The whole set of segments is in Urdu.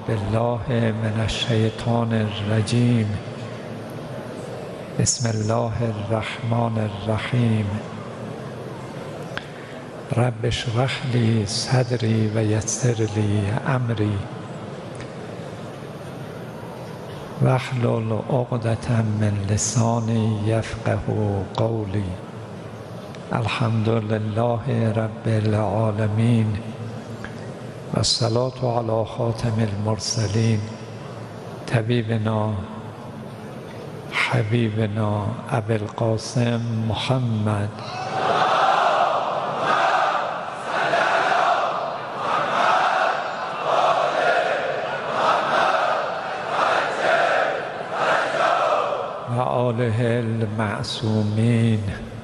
بالله من الشیطان الرجیم. بسم الله الرحمن الرحیم. رب اشرح لی صدری و یسر لی امری واحلل عقدة من لسانی یفقه قولی. الحمد لله رب العالمین والصلاة على خاتم المرسلین طبیبنا حبیبنا ابی القاسم محمد و آله المعصومین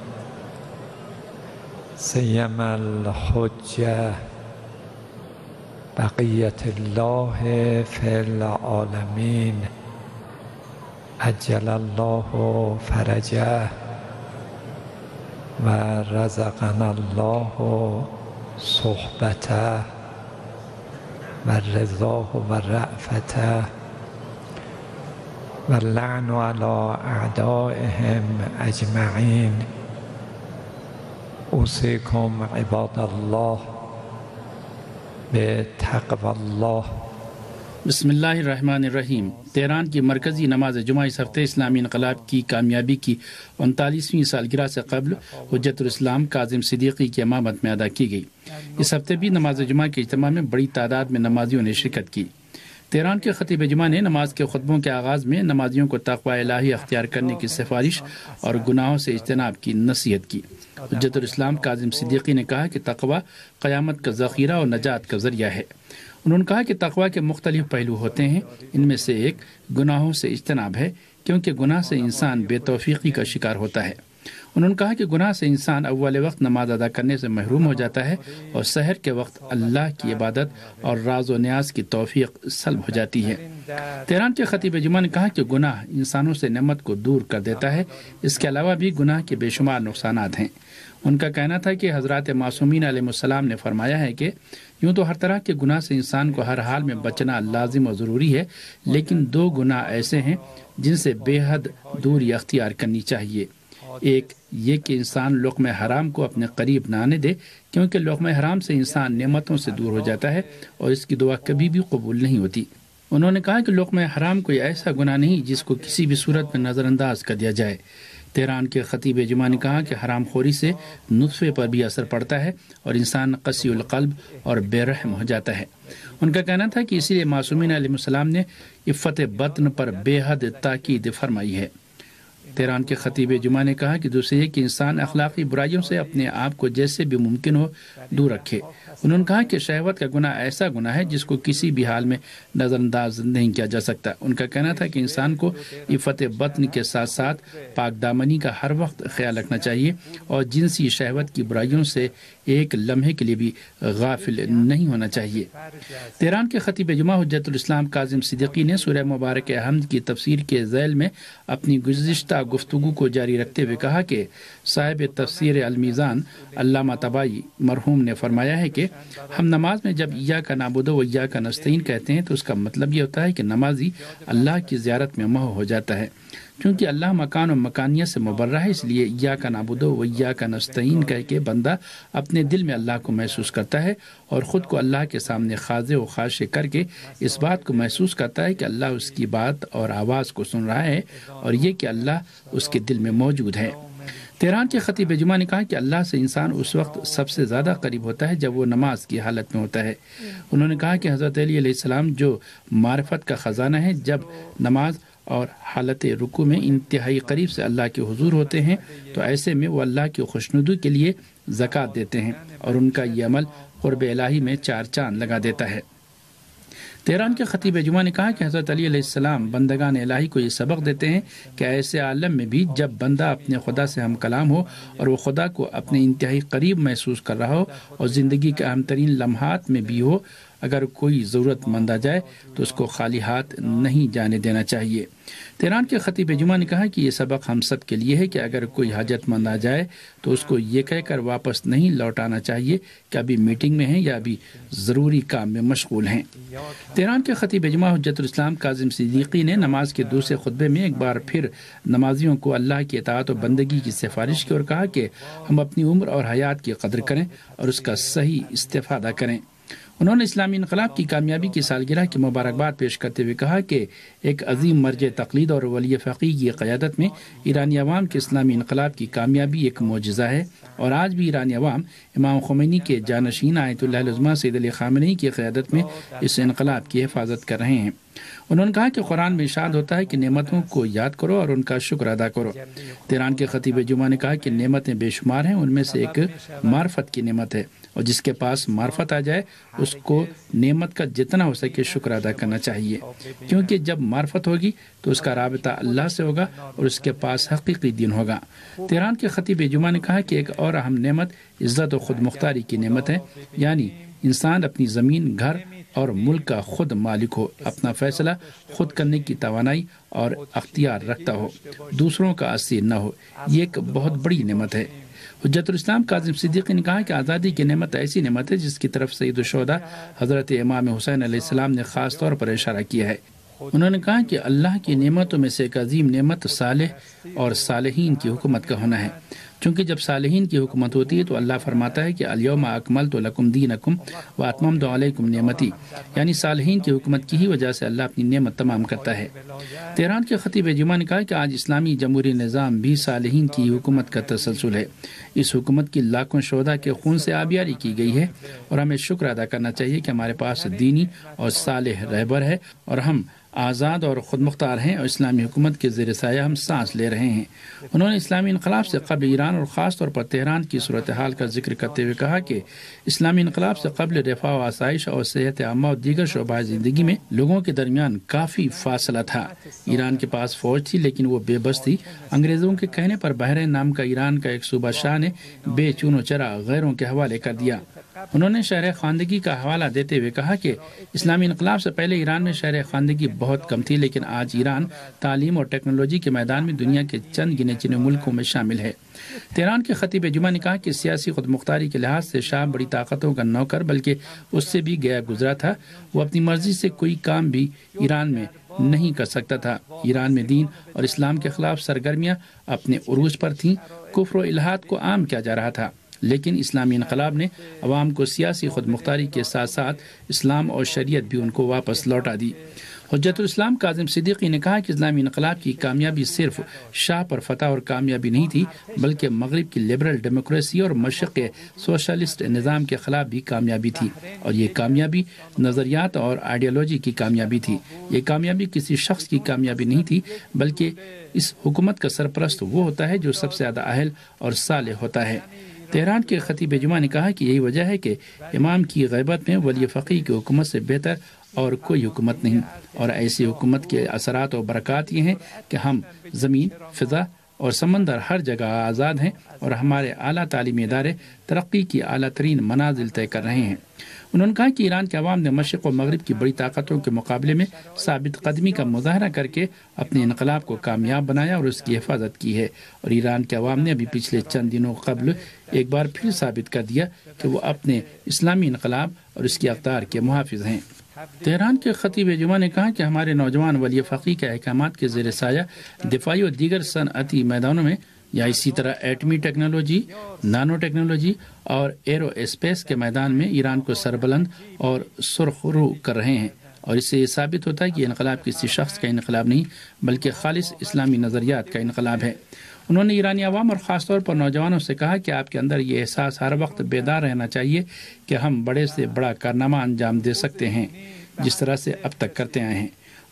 سیما الحجة بقیة الله فی العالمین عجل الله فرجه و رزقنا الله صحبته و رضاه و رأفته و اللعن علی اعدائهم اجمعین. اوصیکم عباد الله بتقوی الله. بسم اللہ الرحمن الرحیم. تہران کی مرکزی نماز جمعہ اس ہفتے اسلامی انقلاب کی کامیابی کی 39ویں سالگرہ سے قبل حجت الاسلام کاظم صدیقی کی امامت میں ادا کی گئی. اس ہفتے بھی نماز جمعہ کے اجتماع میں بڑی تعداد میں نمازیوں نے شرکت کی. تہران کے خطیب جمعہ نے نماز کے خطبوں کے آغاز میں نمازیوں کو تقوی الہی اختیار کرنے کی سفارش اور گناہوں سے اجتناب کی نصیحت کی. حجت الاسلام کاظم صدیقی نے کہا کہ تقوی قیامت کا ذخیرہ اور نجات کا ذریعہ ہے. انہوں نے کہا کہ تقوی کے مختلف پہلو ہوتے ہیں. ان میں سے ایک گناہوں سے اجتناب ہے، کیونکہ گناہ سے انسان بے توفیقی کا شکار ہوتا ہے. انہوں نے کہا کہ گناہ سے انسان اول وقت نماز ادا کرنے سے محروم ہو جاتا ہے اور سحر کے وقت اللہ کی عبادت اور راز و نیاز کی توفیق سلب ہو جاتی ہے. تہران کے خطیب جمعہ نے کہا کہ گناہ انسانوں سے نعمت کو دور کر دیتا ہے. اس کے علاوہ بھی گناہ کے بے شمار نقصانات ہیں. ان کا کہنا تھا کہ حضرات معصومین علیہ السلام نے فرمایا ہے کہ یوں تو ہر طرح کے گناہ سے انسان کو ہر حال میں بچنا لازم و ضروری ہے، لیکن دو گناہ ایسے ہیں جن سے بے حد دوری اختیار کرنی چاہیے. ایک یہ کہ انسان لقمہ حرام کو اپنے قریب نہ آنے دے، کیونکہ لقمہ حرام سے انسان نعمتوں سے دور ہو جاتا ہے اور اس کی دعا کبھی بھی قبول نہیں ہوتی. انہوں نے کہا کہ لقمہ حرام کوئی ایسا گناہ نہیں جس کو کسی بھی صورت میں نظر انداز کر دیا جائے. تہران کے خطیب جمعہ نے کہا کہ حرام خوری سے نطفے پر بھی اثر پڑتا ہے اور انسان قسی القلب اور بے رحم ہو جاتا ہے. ان کا کہنا تھا کہ اسی لیے معصومین علیہ السلام نے عفت بطن پر بے حد تاکید فرمائی ہے. تہران کے خطیب جمعہ نے کہا کہ دوسرے یہ کہ انسان اخلاقی برائیوں سے اپنے آپ کو جیسے بھی ممکن ہو دور رکھے. انہوں نے کہا کہ شہوت کا گناہ ایسا گناہ ہے جس کو کسی بھی حال میں نظر انداز نہیں کیا جا سکتا. ان کا کہنا تھا کہ انسان کو عفت بطن کے ساتھ ساتھ پاک دامنی کا ہر وقت خیال رکھنا چاہیے اور جنسی شہوت کی برائیوں سے ایک لمحے کے لیے بھی غافل نہیں ہونا چاہیے. تہران کے خطیب جمعہ حجت الاسلام کاظم صدیقی نے سورہ مبارک حمد کی تفسیر کے ذیل میں اپنی گزشتہ گفتگو کو جاری رکھتے ہوئے کہا کہ صاحب تفسیر المیزان علامہ طبائی مرحوم نے فرمایا ہے کہ ہم نماز میں جب ایاک نعبد و ایاک نستعین کہتے ہیں تو اس کا مطلب یہ ہوتا ہے کہ نمازی اللہ کی زیارت میں محو ہو جاتا ہے. چونکہ اللہ مکان و مکانیت سے مبرہ ہے، اس لیے ایاک نعبد و ایاک نستعین کہہ کے بندہ اپنے دل میں اللہ کو محسوس کرتا ہے اور خود کو اللہ کے سامنے خاضع و خاشع کر کے اس بات کو محسوس کرتا ہے کہ اللہ اس کی بات اور آواز کو سن رہا ہے اور یہ کہ اللہ اس کے دل میں موجود ہے. تہران کے خطیب جمعہ نے کہا کہ اللہ سے انسان اس وقت سب سے زیادہ قریب ہوتا ہے جب وہ نماز کی حالت میں ہوتا ہے. انہوں نے کہا کہ حضرت علی علیہ السلام جو معرفت کا خزانہ ہے، جب نماز اور حالت رکوع میں انتہائی قریب سے اللہ کے حضور ہوتے ہیں تو ایسے میں وہ اللہ کی خوشنودی کے لیے زکوٰۃ دیتے ہیں اور ان کا یہ عمل قرب الہی میں 4 چاند لگا دیتا ہے. تہران کے خطیب جمعہ نے کہا کہ حضرت علی علیہ السلام بندگان الہی کو یہ سبق دیتے ہیں کہ ایسے عالم میں بھی جب بندہ اپنے خدا سے ہم کلام ہو اور وہ خدا کو اپنے انتہائی قریب محسوس کر رہا ہو اور زندگی کے اہم ترین لمحات میں بھی ہو، اگر کوئی ضرورت مند آ جائے تو اس کو خالی ہاتھ نہیں جانے دینا چاہیے۔ تہران کے خطیب جمعہ نے کہا کہ یہ سبق ہم سب کے لیے ہے کہ اگر کوئی حاجت مند آ جائے تو اس کو یہ کہہ کر واپس نہیں لوٹانا چاہیے کہ ابھی میٹنگ میں ہیں یا ابھی ضروری کام میں مشغول ہیں۔ تہران کے خطیب جمعہ حجت الاسلام کاظم صدیقی نے نماز کے دوسرے خطبے میں ایک بار پھر نمازیوں کو اللہ کی اطاعت و بندگی کی سفارش کی اور کہا کہ ہم اپنی عمر اور حیات کی قدر کریں اور اس کا صحیح استفادہ کریں۔ انہوں نے اسلامی انقلاب کی کامیابی کی سالگرہ کی مبارکباد پیش کرتے ہوئے کہا کہ ایک عظیم مرجع تقلید اور ولی فقیہ کی قیادت میں ایرانی عوام کے اسلامی انقلاب کی کامیابی ایک معجزہ ہے، اور آج بھی ایرانی عوام امام خمینی کے جانشین آیت اللہ العظمہ سید علی خامنئی کی قیادت میں اس انقلاب کی حفاظت کر رہے ہیں۔ انہوں نے کہا کہ قرآن میں ارشاد ہوتا ہے کہ نعمتوں کو یاد کرو اور ان کا شکر ادا کرو۔ تہران کے خطیب جمعہ نے کہا کہ نعمتیں بے شمار ہیں، ان میں سے ایک معرفت کی نعمت ہے، اور جس کے پاس معرفت آ جائے اس کو نعمت کا جتنا ہو سکے شکر ادا کرنا چاہیے، کیونکہ جب معرفت ہوگی تو اس کا رابطہ اللہ سے ہوگا اور اس کے پاس حقیقی دین ہوگا۔ تہران کے خطیب جمعہ نے کہا کہ ایک اور اہم نعمت عزت و خود مختاری کی نعمت ہے، یعنی انسان اپنی زمین، گھر اور ملک کا خود مالک ہو، اپنا فیصلہ خود کرنے کی توانائی اور اختیار رکھتا ہو، دوسروں کا اسیر نہ ہو۔ یہ ایک بہت بڑی نعمت ہے۔ حجت الاسلام کاظم صدیقی نے کہا کہ آزادی کی نعمت ایسی نعمت ہے جس کی طرف سید الشہداء حضرت امام حسین علیہ السلام نے خاص طور پر اشارہ کیا ہے۔ انہوں نے کہا کہ اللہ کی نعمتوں میں سے ایک عظیم نعمت صالح اور صالحین کی حکومت کا ہونا ہے، چونکہ جب صالحین کی حکومت ہوتی ہے تو اللہ فرماتا ہے کہ الیوم اکملت لکم دینکم واتممت علیکم نعمتی، یعنی صالحین کی حکومت کی ہی وجہ سے اللہ اپنی نعمت تمام کرتا ہے۔ تہران کے خطیب جمعہ نے کہا کہ آج اسلامی جمہوری نظام بھی صالحین کی حکومت کا تسلسل ہے۔ اس حکومت کی لاکھوں شہداء کے خون سے آبیاری کی گئی ہے، اور ہمیں شکر ادا کرنا چاہیے کہ ہمارے پاس دینی اور صالح رہبر ہے، اور ہم آزاد اور خود مختار ہیں، اور اسلامی حکومت کے زیر سایہ ہم سانس لے رہے ہیں۔ انہوں نے اسلامی انقلاب سے قبل ایران اور خاص طور پر تہران کی صورتحال کا ذکر کرتے ہوئے کہا کہ اسلامی انقلاب سے قبل رفاه و آسائش اور صحت عامہ اور دیگر شعبۂ زندگی میں لوگوں کے درمیان کافی فاصلہ تھا۔ ایران کے پاس فوج تھی لیکن وہ بے بس تھی۔ انگریزوں کے کہنے پر بحرین نام کا ایران کا ایک صوبہ شاہ نے بے چون و چرا غیروں کے حوالے کر دیا۔ انہوں نے شہر خواندگی کا حوالہ دیتے ہوئے کہا کہ اسلامی انقلاب سے پہلے ایران میں شہر خواندگی بہت کم تھی، لیکن آج ایران تعلیم اور ٹیکنالوجی کے میدان میں دنیا کے چند گنے چنے ملکوں میں شامل ہے۔ تہران کے خطیب جمعہ نے کہا کہ سیاسی خود مختاری کے لحاظ سے شاہ بڑی طاقتوں کا نوکر بلکہ اس سے بھی گیا گزرا تھا۔ وہ اپنی مرضی سے کوئی کام بھی ایران میں نہیں کر سکتا تھا۔ ایران میں دین اور اسلام کے خلاف سرگرمیاں اپنے عروج پر تھیں، کفر و الحاد کو عام کیا جا رہا تھا، لیکن اسلامی انقلاب نے عوام کو سیاسی خود مختاری کے ساتھ ساتھ اسلام اور شریعت بھی ان کو واپس لوٹا دی۔ حجت الاسلام کاظم صدیقی نے کہا کہ اسلامی انقلاب کی کامیابی صرف شاہ پر فتح اور کامیابی نہیں تھی، بلکہ مغرب کی لبرل ڈیموکریسی اور مشرق کے سوشلسٹ نظام کے خلاف بھی کامیابی تھی، اور یہ کامیابی نظریات اور آئیڈیالوجی کی کامیابی تھی۔ یہ کامیابی کسی شخص کی کامیابی نہیں تھی، بلکہ اس حکومت کا سرپرست وہ ہوتا ہے جو سب سے زیادہ اہل اور صالح ہوتا ہے۔ تہران کے خطیب جمعہ نے کہا کہ یہی وجہ ہے کہ امام کی غیبت میں ولی فقیہ کی حکومت سے بہتر اور کوئی حکومت نہیں، اور ایسی حکومت کے اثرات و برکات یہ ہیں کہ ہم زمین، فضا اور سمندر ہر جگہ آزاد ہیں، اور ہمارے اعلیٰ تعلیمی ادارے ترقی کی اعلیٰ ترین منازل طے کر رہے ہیں۔ انہوں نے کہا کہ ایران کے عوام نے مشرق و مغرب کی بڑی طاقتوں کے مقابلے میں ثابت قدمی کا مظاہرہ کر کے اپنے انقلاب کو کامیاب بنایا اور اس کی حفاظت کی ہے، اور ایران کے عوام نے ابھی پچھلے چند دنوں قبل ایک بار پھر ثابت کر دیا کہ وہ اپنے اسلامی انقلاب اور اس کی اقدار کے محافظ ہیں۔ تہران کے خطیب جمعہ نے کہا کہ ہمارے نوجوان ولی فقیہ کے احکامات کے زیر سایہ دفاعی اور دیگر صنعتی میدانوں میں یا اسی طرح ایٹمی ٹیکنالوجی، نانو ٹیکنالوجی اور ایرو اسپیس کے میدان میں ایران کو سربلند اور سرخ رو کر رہے ہیں، اور اس سے یہ ثابت ہوتا ہے کہ انقلاب کسی شخص کا انقلاب نہیں بلکہ خالص اسلامی نظریات کا انقلاب ہے۔ انہوں نے ایرانی عوام اور خاص طور پر نوجوانوں سے کہا کہ آپ کے اندر یہ احساس ہر وقت بیدار رہنا چاہیے کہ ہم بڑے سے بڑا کارنامہ انجام دے سکتے ہیں، جس طرح سے اب تک کرتے آئے ہیں۔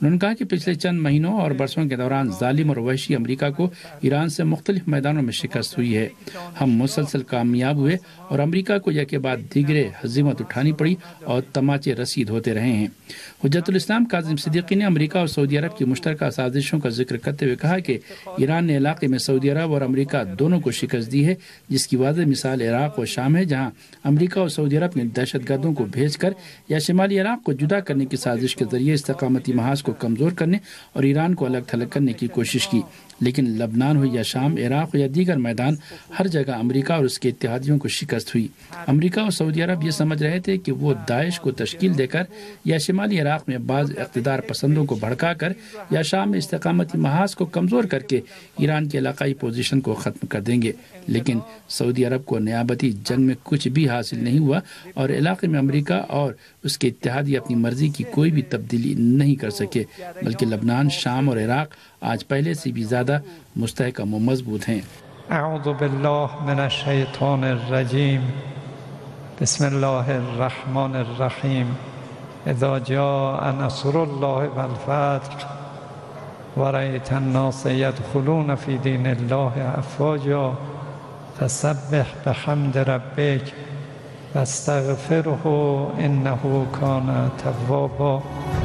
انہوں نے کہا کہ پچھلے چند مہینوں اور برسوں کے دوران ظالم اور وحشی امریکہ کو ایران سے مختلف میدانوں میں شکست ہوئی ہے. ہم مسلسل کامیاب ہوئے اور امریکہ کو یک کے بعد دیگرے ہزیمت اٹھانی پڑی اور تماچے رسید ہوتے رہے ہیں. حجت الاسلام کاظم صدیقی نے امریکہ اور سعودی عرب کی مشترکہ سازشوں کا ذکر کرتے ہوئے کہا کہ ایران نے علاقے میں سعودی عرب اور امریکہ دونوں کو شکست دی ہے، جس کی واضح مثال عراق و شام ہے، جہاں امریکہ اور سعودی عرب نے دہشت گردوں کو بھیج کر یا شمالی عراق کو جدا کرنے کی سازش کے ذریعے استقامتی محاذ کو کمزور کرنے اور ایران کو الگ تھلگ کرنے کی کوشش کی. لیکن لبنان ہو یا شام، عراق ہو یا دیگر میدان، ہر جگہ امریکہ اور اس کے اتحادیوں کو شکست ہوئی. امریکہ اور سعودی عرب یہ سمجھ رہے تھے کہ وہ داعش کو تشکیل دے کر یا شمالی عراق میں بعض اقتدار پسندوں کو بھڑکا کر یا شام میں استقامتی محاذ کو کمزور کر کے ایران کے علاقائی پوزیشن کو ختم کر دیں گے. لیکن سعودی عرب کو نیابتی جنگ میں کچھ بھی حاصل نہیں ہوا اور علاقے میں امریکہ اور اس کے اتحادی اپنی مرضی کی کوئی بھی تبدیلی نہیں کر سکے، بلکہ لبنان، شام اور عراق آج پہلے سے بھی زیادہ مستحکم و مضبوط ہیں. اعوذ باللہ من الشیطان الرجیم. بسم اللہ الرحمن الرحیم. اذا جاء نصر اللہ والفتح ورأيت الناس يدخلون في دين الله أفواجا فسبح بحمد ربك واستغفره إنه كان توابا.